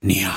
نیام.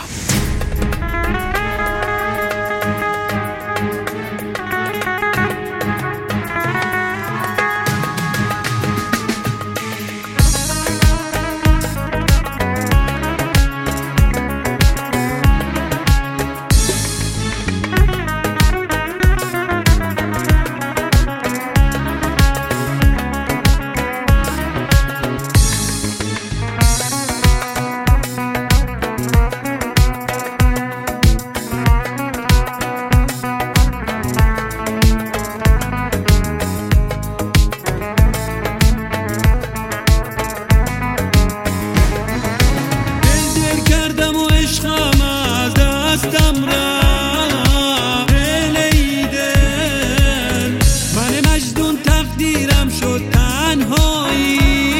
تقدیرم شد تنهایی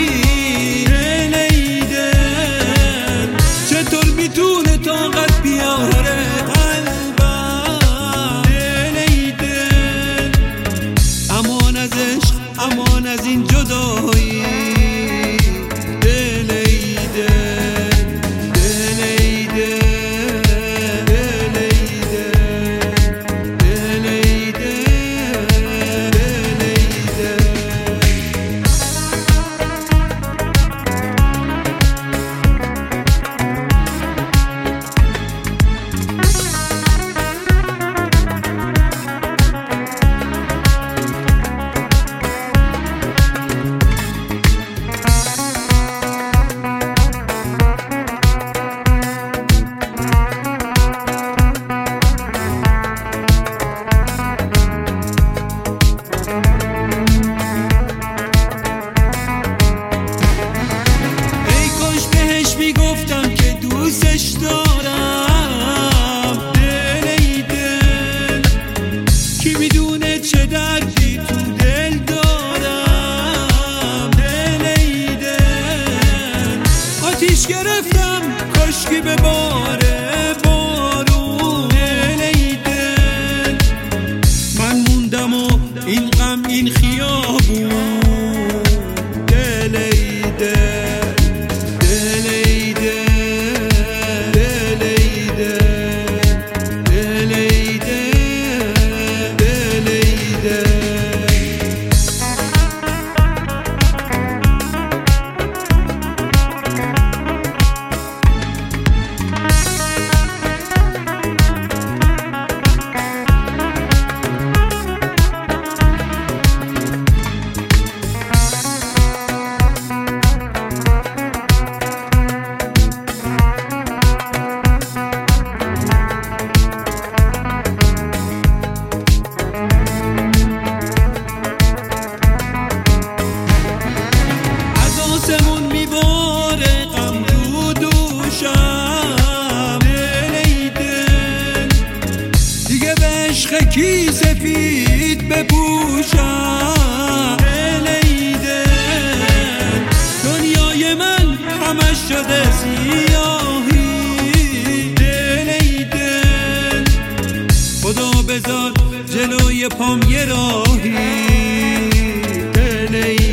لیدن چطور میتونه طاقت بیاره قلبم لیدن امان از عشق امان از این جدایی میگفتم که دوستش دارم لیدن کی میدونه چه دردی تو دل دارم لیدن آتیش گرفتم کاشکی به باره بارون لیدن من موندم و این غم این خیابون لیدن کی سفید بپوشم لیدن دنیای من همش شده سیاهی لیدن خدا بذار جلوی پام یه راهی لیدن